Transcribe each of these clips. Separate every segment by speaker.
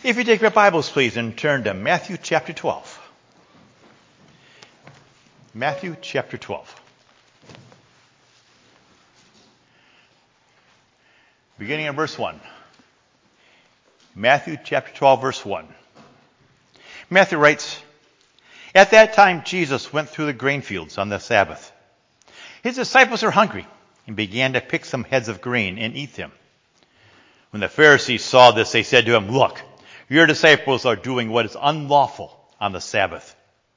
Speaker 1: If you take your Bibles, please, and turn to Matthew chapter 12. Matthew chapter 12. Beginning in verse 1. Matthew chapter 12, verse 1. Matthew writes, "At that time Jesus went through the grain fields on the Sabbath. His disciples were hungry and began to pick some heads of grain and eat them. When the Pharisees saw this, they said to him, 'Look, your disciples are doing what is unlawful on the Sabbath.'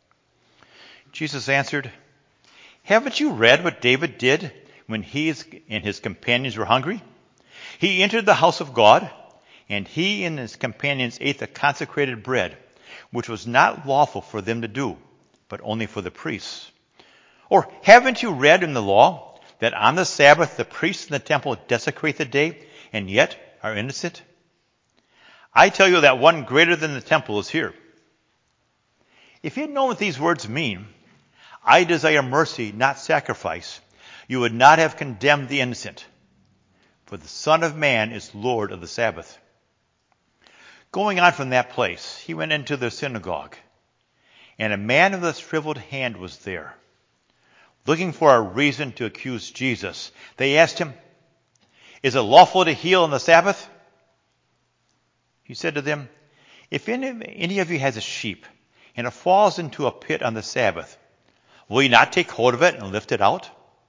Speaker 1: Jesus answered, 'Haven't you read what David did when he and his companions were hungry? He entered the house of God, and he and his companions ate the consecrated bread, which was not lawful for them to do, but only for the priests. Or haven't you read in the law that on the Sabbath the priests in the temple desecrate the day, and yet are innocent? I tell you that one greater than the temple is here. If you had known what these words mean, 'I desire mercy, not sacrifice,' you would not have condemned the innocent. For the Son of Man is Lord of the Sabbath." Going on from that place, he went into the synagogue, and a man with a shriveled hand was there. Looking for a reason to accuse Jesus, they asked him, "Is it lawful to heal on the Sabbath?" He said to them, "If any of you has a sheep, and it falls into a pit on the Sabbath, will you not take hold of it and lift it out?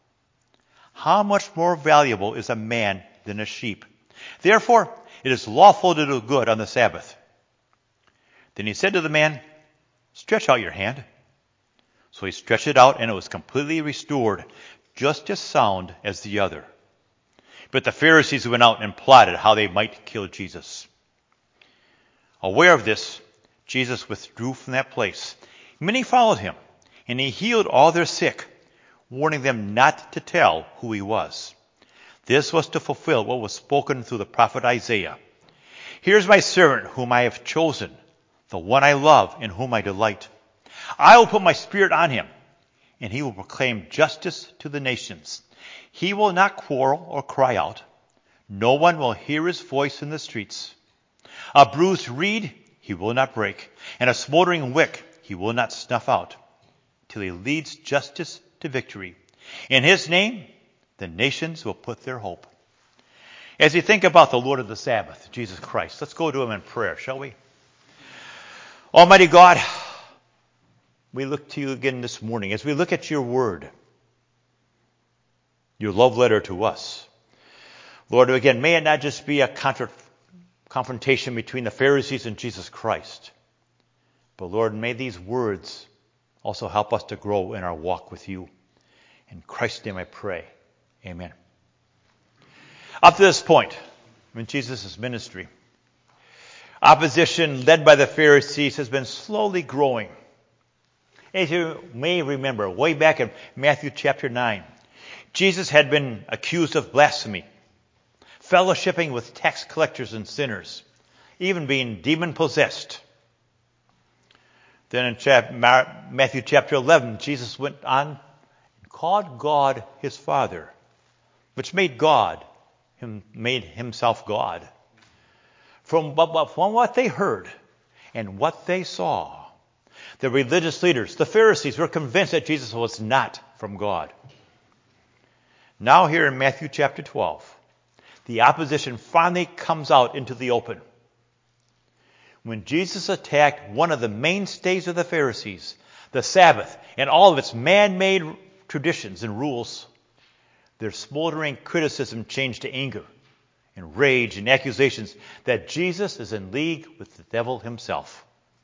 Speaker 1: How much more valuable is a man than a sheep? Therefore, it is lawful to do good on the Sabbath." Then he said to the man, "Stretch out your hand." So he stretched it out, and it was completely restored, just as sound as the other. But the Pharisees went out and plotted how they might kill Jesus. Aware of this, Jesus withdrew from that place. Many followed him, and he healed all their sick, warning them not to tell who he was. This was to fulfill what was spoken through the prophet Isaiah. "Here's my servant whom I have chosen, the one I love, in whom I delight. I will put my spirit on him, and he will proclaim justice to the nations. He will not quarrel or cry out. No one will hear his voice in the streets. A bruised reed he will not break, and a smoldering wick he will not snuff out, till he leads justice to victory. In his name, the nations will put their hope." As you think about the Lord of the Sabbath, Jesus Christ, let's go to him in prayer, shall we? Almighty God, we look to you again this morning as we look at your word, your love letter to us. Lord, again, may it not just be a confrontation between the Pharisees and Jesus Christ, but Lord, may these words also help us to grow in our walk with you. In Christ's name I pray. Amen. Up to this point in Jesus' ministry, opposition led by the Pharisees has been slowly growing. As you may remember, way back in Matthew chapter 9, Jesus had been accused of blasphemy, fellowshipping with tax collectors and sinners, even being demon-possessed. Then in Matthew chapter 11, Jesus went on and called God his Father, which made himself God. From what they heard and what they saw, the religious leaders, the Pharisees, were convinced that Jesus was not from God. Now here in Matthew chapter 12, the opposition finally comes out into the open. When Jesus attacked one of the mainstays of the Pharisees, the Sabbath, and all of its man-made traditions and rules, their smoldering criticism changed to anger and rage and accusations that Jesus is in league with the devil himself.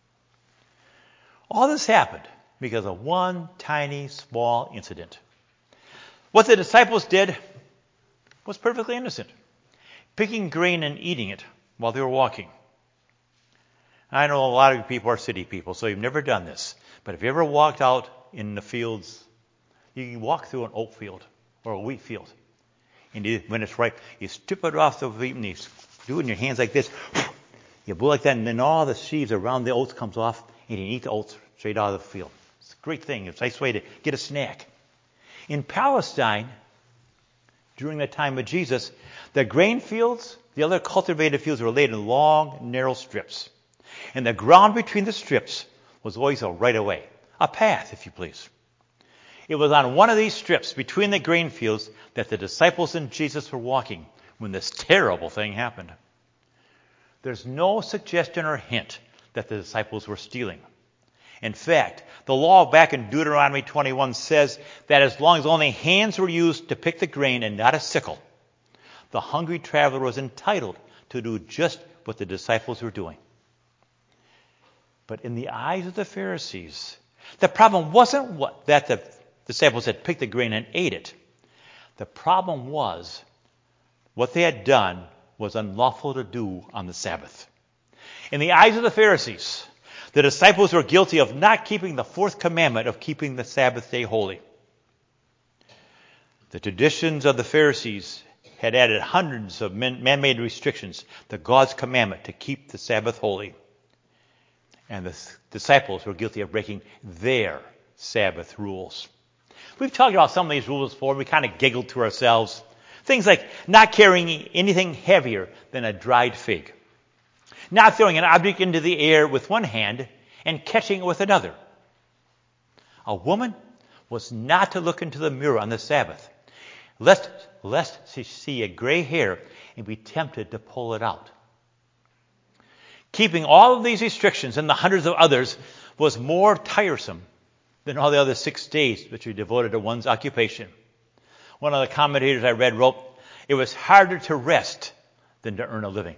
Speaker 1: All this happened because of one tiny, small incident. What the disciples did was perfectly innocent, picking grain and eating it while they were walking. I know a lot of people are city people, so you've never done this. But have you ever walked out in the fields? You walk through an oat field or a wheat field. And when it's ripe, you strip it off the wheat and you do it in your hands like this. You blow like that, and then all the sheaves around the oats comes off, and you eat the oats straight out of the field. It's a great thing. It's a nice way to get a snack. In Palestine, during the time of Jesus, the grain fields, the other cultivated fields were laid in long, narrow strips. And the ground between the strips was always a right of way, a path, if you please. It was on one of these strips between the grain fields that the disciples and Jesus were walking when this terrible thing happened. There's no suggestion or hint that the disciples were stealing. In fact, the law back in Deuteronomy 21 says that as long as only hands were used to pick the grain and not a sickle, the hungry traveler was entitled to do just what the disciples were doing. But in the eyes of the Pharisees, the problem wasn't that the disciples had picked the grain and ate it. The problem was what they had done was unlawful to do on the Sabbath. In the eyes of the Pharisees, the disciples were guilty of not keeping the fourth commandment of keeping the Sabbath day holy. The traditions of the Pharisees had added hundreds of man-made restrictions to God's commandment to keep the Sabbath holy. And the disciples were guilty of breaking their Sabbath rules. We've talked about some of these rules before. We kind of giggled to ourselves. Things like not carrying anything heavier than a dried fig. Not throwing an object into the air with one hand and catching it with another. A woman was not to look into the mirror on the Sabbath, lest she see a gray hair and be tempted to pull it out. Keeping all of these restrictions and the hundreds of others was more tiresome than all the other 6 days which were devoted to one's occupation. One of the commentators I read wrote, "It was harder to rest than to earn a living."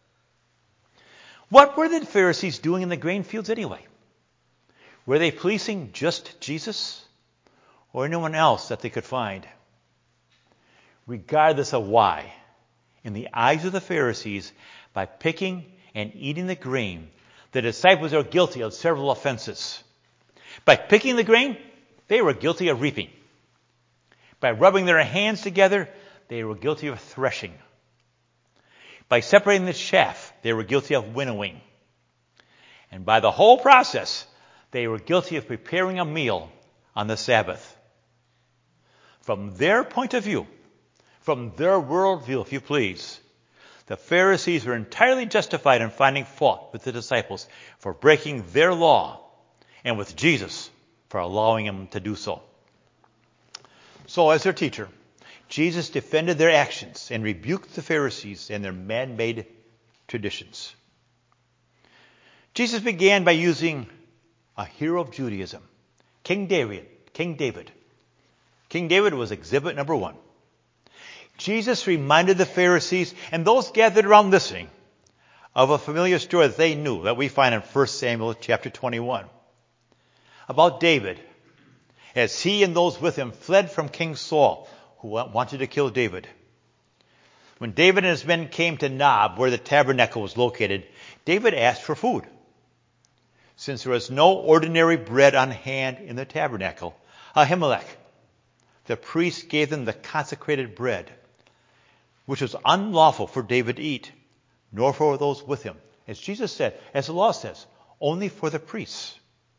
Speaker 1: What were the Pharisees doing in the grain fields anyway? Were they policing just Jesus or anyone else that they could find? Regardless of why, in the eyes of the Pharisees, by picking and eating the grain, the disciples are guilty of several offenses. By picking the grain, they were guilty of reaping. By rubbing their hands together, they were guilty of threshing. By separating the chaff, they were guilty of winnowing. And by the whole process, they were guilty of preparing a meal on the Sabbath. From their point of view, from their worldview, if you please, the Pharisees were entirely justified in finding fault with the disciples for breaking their law and with Jesus for allowing them to do so. So as their teacher, Jesus defended their actions and rebuked the Pharisees and their man-made traditions. Jesus began by using a hero of Judaism, King David. King David was exhibit number 1. Jesus reminded the Pharisees and those gathered around listening of a familiar story that they knew, that we find in 1 Samuel chapter 21, about David, as he and those with him fled from King Saul, who wanted to kill David. When David and his men came to Nob, where the tabernacle was located, David asked for food. Since there was no ordinary bread on hand in the tabernacle, Ahimelech, the priest, gave them the consecrated bread, which was unlawful for David to eat, nor for those with him. As Jesus said, as the law says, only for the priests.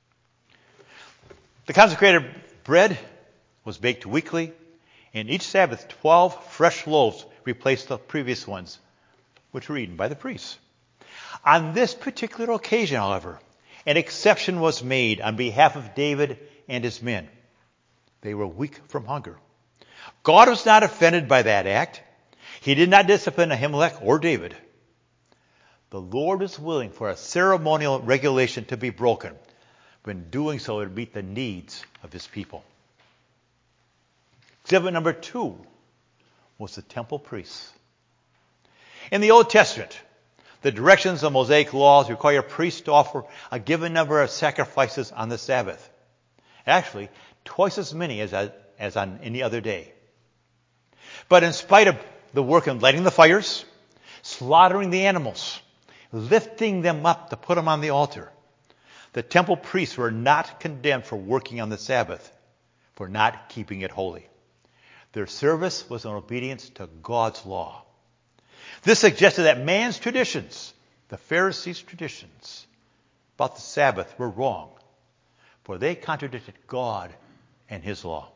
Speaker 1: The consecrated bread was baked weekly, and each Sabbath 12 fresh loaves replaced the previous ones, which were eaten by the priests. On this particular occasion, however, an exception was made on behalf of David and his men. They were weak from hunger. God was not offended by that act. He did not discipline Ahimelech or David. The Lord is willing for a ceremonial regulation to be broken, when doing so it would meet the needs of his people. Exhibit number 2 was the temple priests. In the Old Testament, the directions of Mosaic laws require priests to offer a given number of sacrifices on the Sabbath. Actually, twice as many as on any other day. But in spite of the work of lighting the fires, slaughtering the animals, lifting them up to put them on the altar, the temple priests were not condemned for working on the Sabbath, for not keeping it holy. Their service was in obedience to God's law. This suggested that man's traditions, the Pharisees' traditions about the Sabbath, were wrong, for they contradicted God and his law.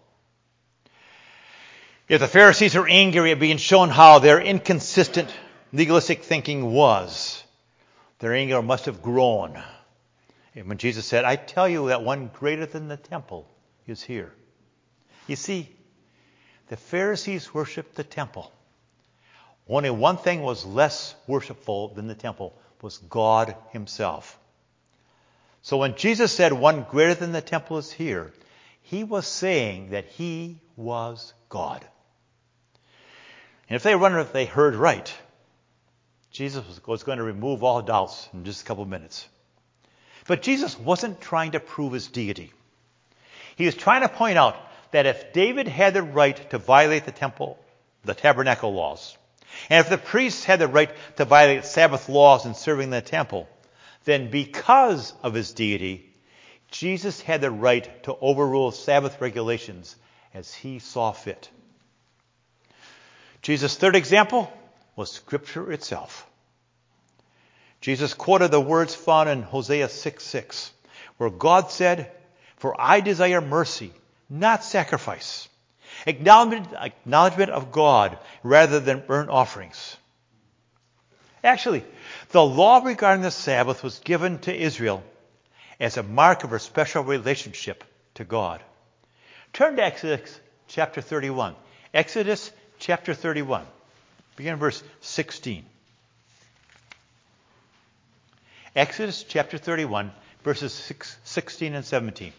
Speaker 1: If the Pharisees were angry at being shown how their inconsistent legalistic thinking was, Their anger must have grown. And when Jesus said, I tell you that one greater than the temple is here. You see, the Pharisees worshiped the temple. Only one thing was less worshipful than the temple, was God himself. So when Jesus said one greater than the temple is here, he was saying that he was God. And if they heard right, Jesus was going to remove all doubts in just a couple of minutes. But Jesus wasn't trying to prove his deity. He was trying to point out that if David had the right to violate the temple, the tabernacle laws, and if the priests had the right to violate Sabbath laws in serving the temple, then because of his deity, Jesus had the right to overrule Sabbath regulations as he saw fit. Jesus' third example was Scripture itself. Jesus quoted the words found in Hosea 6:6, where God said, "For I desire mercy, not sacrifice, acknowledgement of God rather than burnt offerings." Actually, the law regarding the Sabbath was given to Israel as a mark of her special relationship to God. Turn to Exodus chapter 31. Exodus chapter 31. Begin in verse 16. Exodus chapter 31, verses 16 and 17.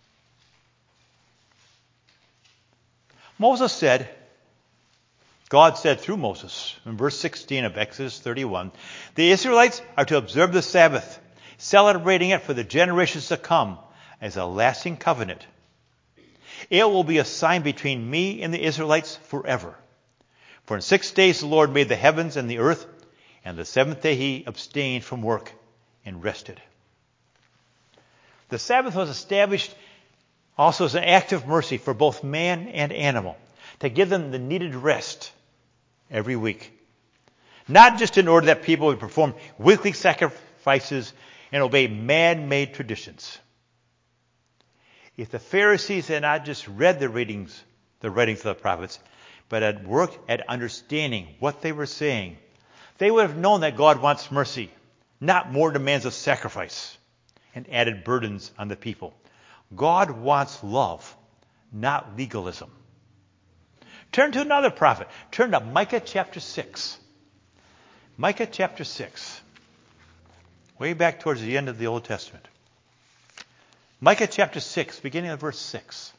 Speaker 1: God said through Moses, in verse 16 of Exodus 31, the Israelites are to observe the Sabbath, celebrating it for the generations to come as a lasting covenant. It will be a sign between me and the Israelites forever. For in 6 days the Lord made the heavens and the earth, and the seventh day he abstained from work and rested. The Sabbath was established also as an act of mercy for both man and animal, to give them the needed rest every week. Not just in order that people would perform weekly sacrifices and obey man-made traditions. If the Pharisees had not just read the writings of the prophets, but had worked at understanding what they were saying, they would have known that God wants mercy, not more demands of sacrifice and added burdens on the people. God wants love, not legalism. Turn to another prophet. Turn to Micah chapter 6. Micah chapter 6. Way back towards the end of the Old Testament. Micah chapter 6, beginning of verse 6.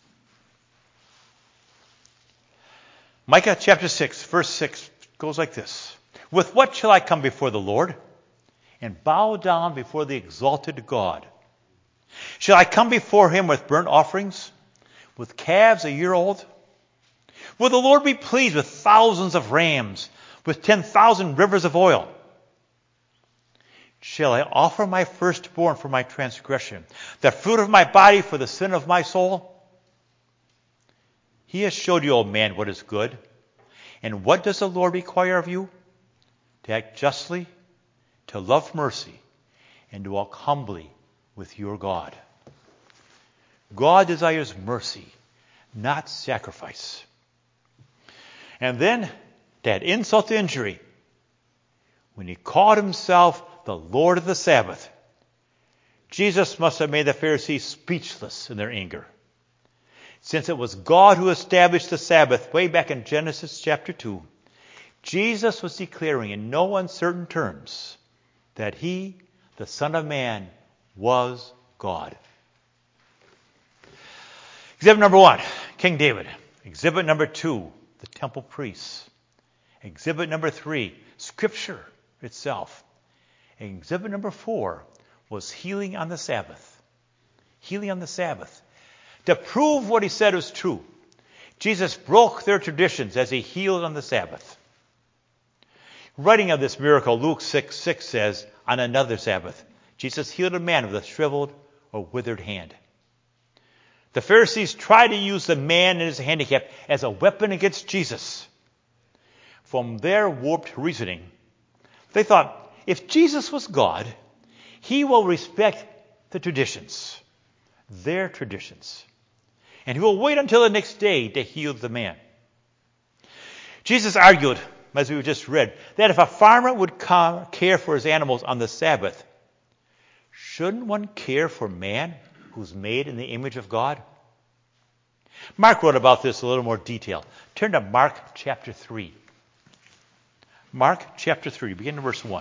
Speaker 1: Micah chapter 6, verse 6 goes like this. With what shall I come before the Lord and bow down before the exalted God? Shall I come before him with burnt offerings, with calves a year old? Will the Lord be pleased with thousands of rams, with 10,000 rivers of oil? Shall I offer my firstborn for my transgression, the fruit of my body for the sin of my soul? He has showed you, O man, what is good. And what does the Lord require of you? To act justly, to love mercy, and to walk humbly with your God. God desires mercy, not sacrifice. And then, to add insult to injury, when he called himself the Lord of the Sabbath, Jesus must have made the Pharisees speechless in their anger. Since it was God who established the Sabbath way back in Genesis chapter 2, Jesus was declaring in no uncertain terms that he, the Son of Man, was God. Exhibit number 1, King David. Exhibit number 2, the temple priests. Exhibit number 3, Scripture itself. Exhibit number 4 was healing on the Sabbath. Healing on the Sabbath. To prove what he said was true, Jesus broke their traditions as he healed on the Sabbath. Writing of this miracle, Luke 6:6 says, on another Sabbath, Jesus healed a man with a shriveled or withered hand. The Pharisees tried to use the man and his handicap as a weapon against Jesus. From their warped reasoning, they thought, if Jesus was God, he will respect the traditions, their traditions, and he will wait until the next day to heal the man. Jesus argued as we just read, that if a farmer would care for his animals on the Sabbath, shouldn't one care for man who's made in the image of God? Mark wrote about this in a little more detail. Turn to Mark chapter 3. Mark chapter 3, begin in verse 1.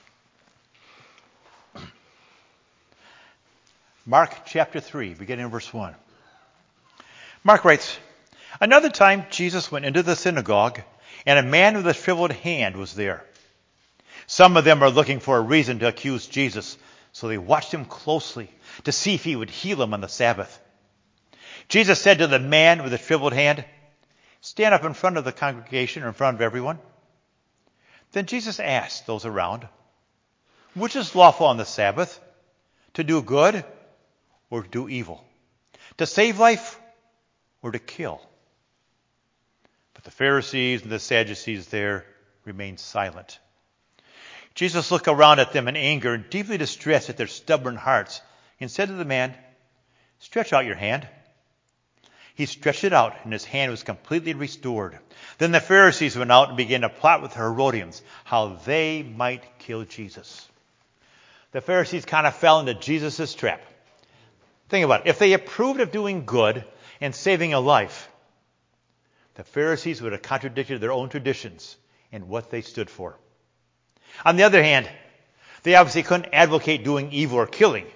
Speaker 1: Mark chapter 3, beginning in verse 1. Mark writes, "Another time Jesus went into the synagogue, and a man with a shriveled hand was there. Some of them were looking for a reason to accuse Jesus, so they watched him closely to see if he would heal him on the Sabbath. Jesus said to the man with the shriveled hand, 'Stand up in front of the congregation or in front of everyone.' Then Jesus asked those around, 'Which is lawful on the Sabbath, to do good or to do evil, to save life or to kill?' But the Pharisees and the Sadducees there remained silent. Jesus looked around at them in anger and deeply distressed at their stubborn hearts, and said to the man, 'Stretch out your hand.' He stretched it out, and his hand was completely restored. Then the Pharisees went out and began to plot with the Herodians how they might kill Jesus." The Pharisees kind of fell into Jesus' trap. Think about it. If they approved of doing good and saving a life, the Pharisees would have contradicted their own traditions and what they stood for. On the other hand, they obviously couldn't advocate doing evil or killing.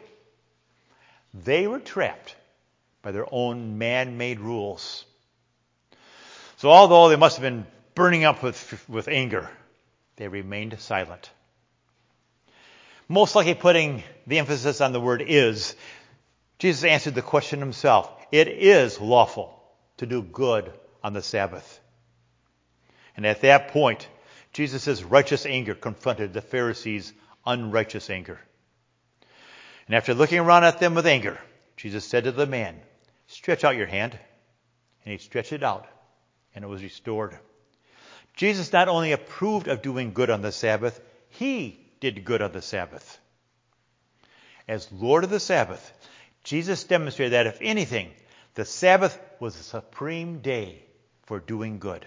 Speaker 1: They were trapped by their own man-made rules. So although they must have been burning up with anger, they remained silent. Most likely putting the emphasis on the word is, Jesus answered the question himself. It is lawful to do good on the Sabbath. And at that point, Jesus' righteous anger confronted the Pharisees' unrighteous anger. And after looking around at them with anger, Jesus said to the man, "Stretch out your hand." And he stretched it out, and it was restored. Jesus not only approved of doing good on the Sabbath, he did good on the Sabbath. As Lord of the Sabbath, Jesus demonstrated that, if anything, the Sabbath was a supreme day for doing good.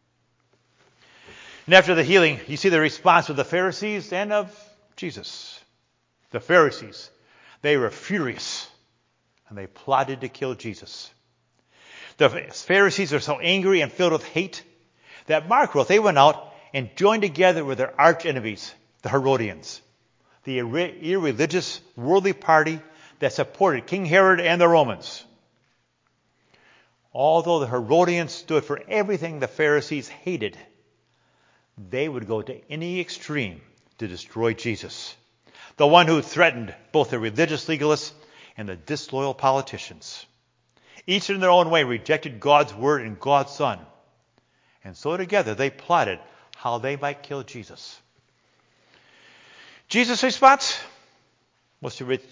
Speaker 1: And after the healing, you see the response of the Pharisees and of Jesus. The Pharisees, they were furious, and they plotted to kill Jesus. The Pharisees are so angry and filled with hate that Mark wrote they went out and joined together with their arch enemies, the Herodians, the irreligious worldly party that supported King Herod and the Romans. Although the Herodians stood for everything the Pharisees hated, they would go to any extreme to destroy Jesus, the one who threatened both the religious legalists and the disloyal politicians. Each in their own way rejected God's word and God's Son. And so together they plotted how they might kill Jesus. Jesus' response was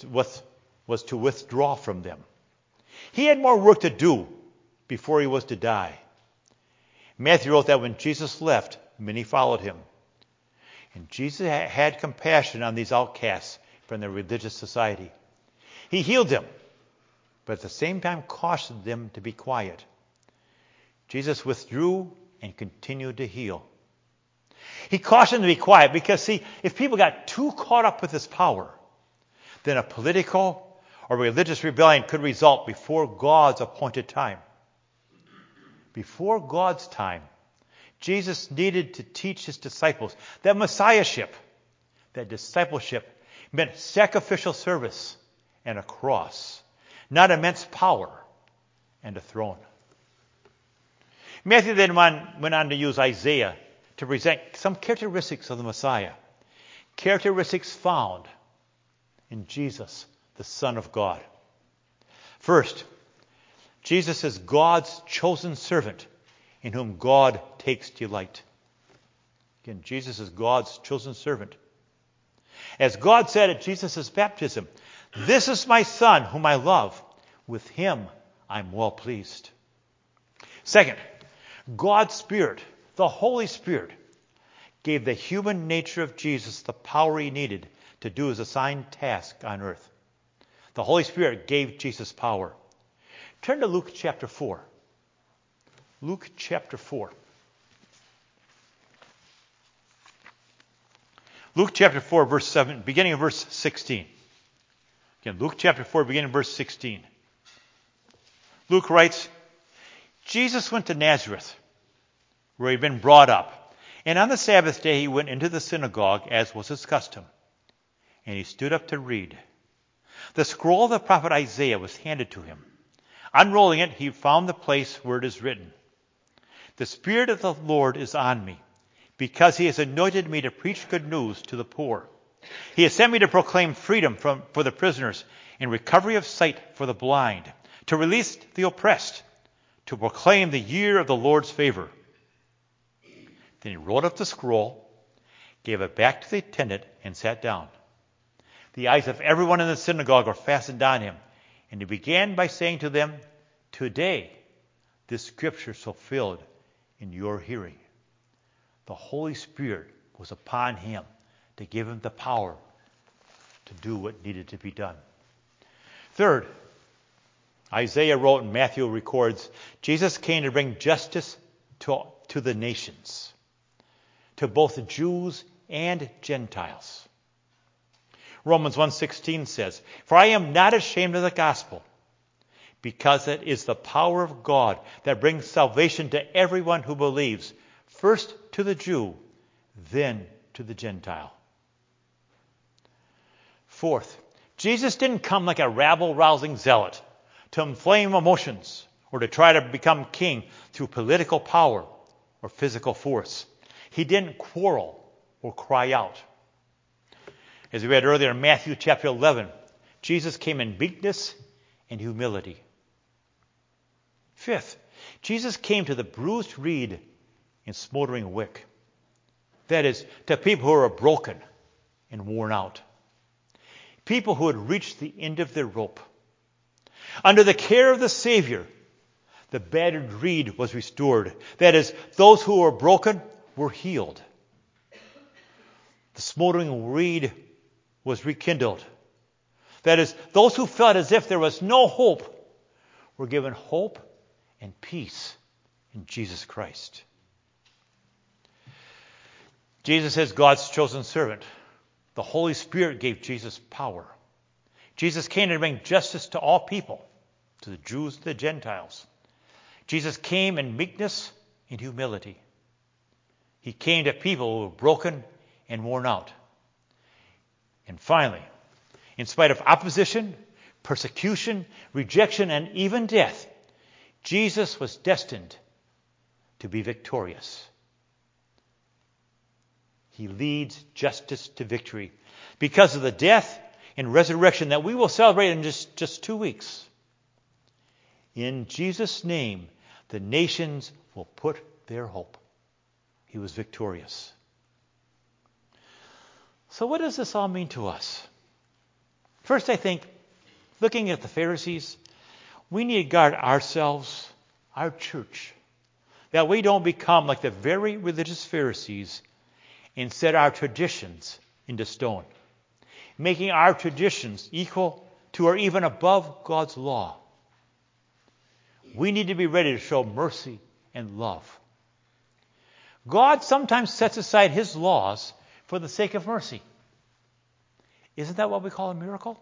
Speaker 1: to withdraw from them. He had more work to do before he was to die. Matthew wrote that when Jesus left, many followed him. And Jesus had compassion on these outcasts from the religious society. He healed them, but at the same time cautioned them to be quiet. Jesus withdrew and continued to heal. He cautioned them to be quiet because, see, if people got too caught up with his power, then a political or religious rebellion could result before God's appointed time. Before God's time, Jesus needed to teach his disciples that messiahship, that discipleship, meant sacrificial service and a cross, not immense power and a throne. Matthew then went on to use Isaiah to present some characteristics of the Messiah, characteristics found in Jesus, the Son of God. First, Jesus is God's chosen servant in whom God takes delight. Again, Jesus is God's chosen servant. As God said at Jesus' baptism, "This is my Son whom I love. With him I'm well pleased." Second, God's Spirit, the Holy Spirit, gave the human nature of Jesus the power he needed to do his assigned task on earth. The Holy Spirit gave Jesus power. Turn to Luke chapter 4. Luke chapter 4. Luke chapter 4, verse 7, beginning of verse 16. Again, Luke chapter 4, beginning of verse 16. Luke writes, Jesus went to Nazareth, where he'd been brought up. And on the Sabbath day he went into the synagogue, as was his custom. And he stood up to read. The scroll of the prophet Isaiah was handed to him. Unrolling it, he found the place where it is written, "The Spirit of the Lord is on me, because he has anointed me to preach good news to the poor. He has sent me to proclaim freedom for the prisoners and recovery of sight for the blind, to release the oppressed, to proclaim the year of the Lord's favor." Then he rolled up the scroll, gave it back to the attendant, and sat down. The eyes of everyone in the synagogue were fastened on him, and he began by saying to them, "Today this scripture is fulfilled in your hearing." The Holy Spirit was upon him to give him the power to do what needed to be done. Third, Isaiah wrote and Matthew records, Jesus came to bring justice to the nations, to both the Jews and Gentiles. Romans 1:16 says, "For I am not ashamed of the gospel, because it is the power of God that brings salvation to everyone who believes, first to the Jew, then to the Gentile." Fourth, Jesus didn't come like a rabble-rousing zealot to inflame emotions or to try to become king through political power or physical force. He didn't quarrel or cry out. As we read earlier in Matthew chapter 11, Jesus came in meekness and humility. Fifth, Jesus came to the bruised reed and smoldering wick. That is, to people who are broken and worn out. People who had reached the end of their rope. Under the care of the Savior, the battered reed was restored. That is, those who were broken were healed. The smoldering reed was rekindled. That is, those who felt as if there was no hope were given hope and peace in Jesus Christ. Jesus is God's chosen servant. The Holy Spirit gave Jesus power. Jesus came to bring justice to all people, to the Jews and the Gentiles. Jesus came in meekness and humility. He came to people who were broken and worn out. And finally, in spite of opposition, persecution, rejection, and even death, Jesus was destined to be victorious. He leads justice to victory because of the death and resurrection that we will celebrate in just 2 weeks. In Jesus' name, the nations will put their hope. He was victorious. So what does this all mean to us? First, I think, looking at the Pharisees, we need to guard ourselves, our church, that we don't become like the very religious Pharisees and set our traditions into stone, making our traditions equal to or even above God's law. We need to be ready to show mercy and love. God sometimes sets aside his laws for the sake of mercy. Isn't that what we call a miracle?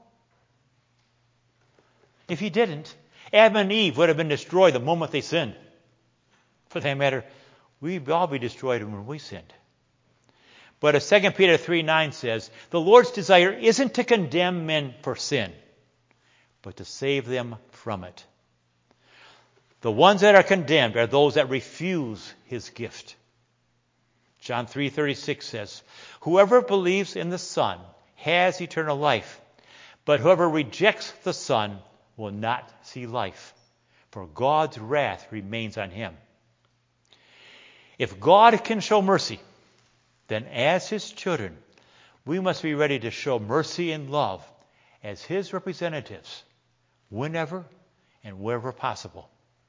Speaker 1: If he didn't, Adam and Eve would have been destroyed the moment they sinned. For that matter, we'd all be destroyed when we sinned. But as 2 Peter 3:9 says, the Lord's desire isn't to condemn men for sin, but to save them from it. The ones that are condemned are those that refuse his gift. John 3:36 says, "Whoever believes in the Son has eternal life, but whoever rejects the Son will not see life, for God's wrath remains on him." If God can show mercy, then as his children, we must be ready to show mercy and love as his representatives whenever and wherever possible.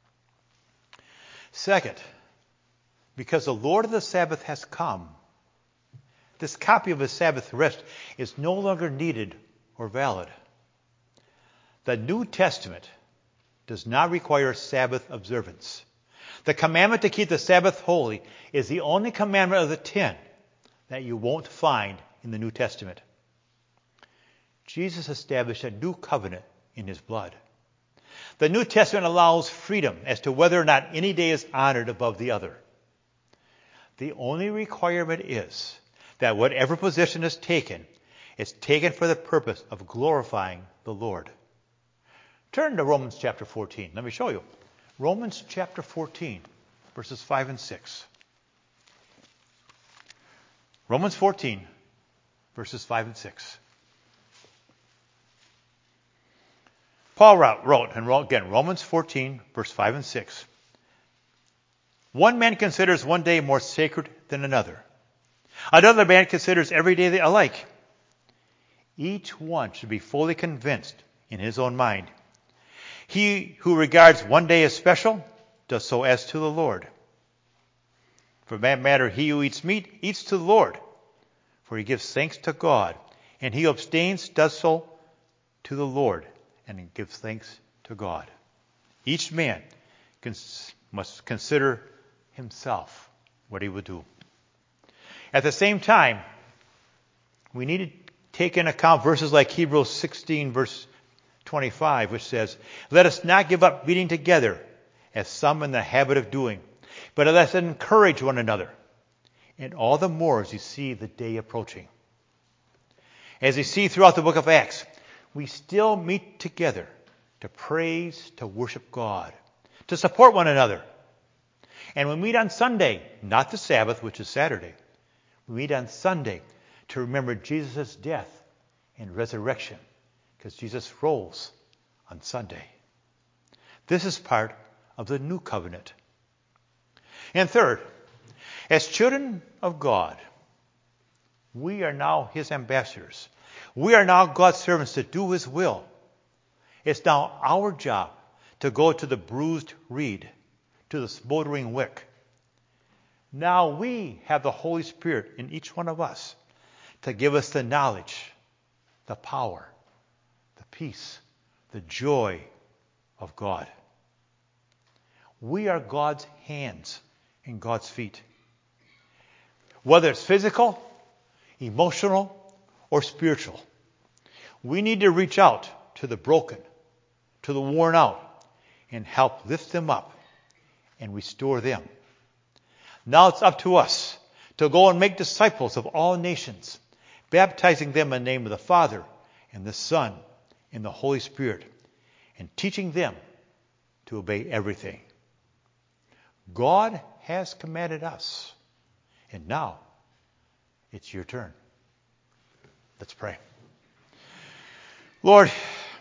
Speaker 1: Second, because the Lord of the Sabbath has come, this copy of his Sabbath rest is no longer needed or valid. The New Testament does not require Sabbath observance. The commandment to keep the Sabbath holy is the only commandment of the 10 that you won't find in the New Testament. Jesus established a new covenant in his blood. The New Testament allows freedom as to whether or not any day is honored above the other. The only requirement is that whatever position is taken for the purpose of glorifying the Lord. Turn to Romans chapter 14. Let me show you. Romans chapter 14, verses 5 and 6. Romans 14, verses 5 and 6. Paul wrote, and again, Romans 14, verse 5 and 6. One man considers one day more sacred than another. Another man considers every day alike. Each one should be fully convinced in his own mind. He who regards one day as special does so as to the Lord. For that matter, he who eats meat eats to the Lord, for he gives thanks to God, and he who abstains does so to the Lord, and he gives thanks to God. Each man must consider himself what he would do. At the same time, we need to take into account verses like Hebrews 16, verse 25, which says, "Let us not give up meeting together, as some in the habit of doing, but let us encourage one another, and all the more as you see the day approaching." As you see throughout the book of Acts, we still meet together to praise, to worship God, to support one another. And we meet on Sunday, not the Sabbath, which is Saturday. We meet on Sunday to remember Jesus' death and resurrection, because Jesus rose on Sunday. This is part of the new covenant. And third, as children of God, we are now his ambassadors. We are now God's servants to do his will. It's now our job to go to the bruised reed, to the smoldering wick. Now we have the Holy Spirit in each one of us to give us the knowledge, the power, the peace, the joy of God. We are God's hands and God's feet. Whether it's physical, emotional, or spiritual, we need to reach out to the broken, to the worn out, and help lift them up and restore them. Now it's up to us to go and make disciples of all nations, baptizing them in the name of the Father and the Son and the Holy Spirit, and teaching them to obey everything God has commanded us. And now it's your turn. Let's pray. Lord,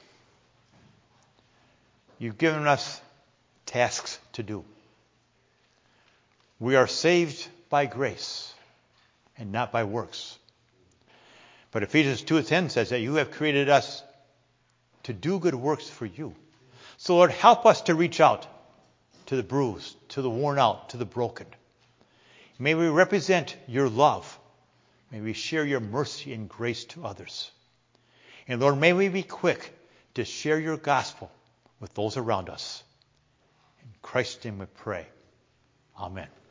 Speaker 1: you've given us tasks to do. We are saved by grace and not by works. But Ephesians 2:10 says that you have created us to do good works for you. So Lord, help us to reach out to the bruised, to the worn out, to the broken. May we represent your love. May we share your mercy and grace to others. And Lord, may we be quick to share your gospel with those around us. In Christ's name we pray. Amen.